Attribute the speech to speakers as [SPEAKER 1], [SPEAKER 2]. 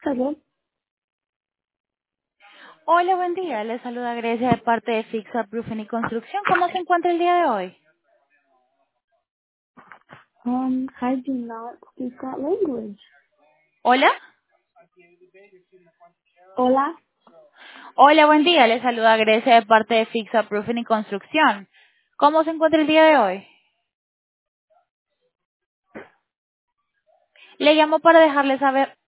[SPEAKER 1] Hello.
[SPEAKER 2] Hola, buen día. Le saluda Grecia de parte de Fixa Roofing y Construcción. ¿Cómo se encuentra el día de hoy?
[SPEAKER 1] I do not speak that language.
[SPEAKER 2] Hola.
[SPEAKER 1] Hola.
[SPEAKER 2] Hola, buen día. Le saluda Grecia de parte de Fixa Roofing y Construcción. ¿Cómo se encuentra el día de hoy? Le llamo para dejarle saber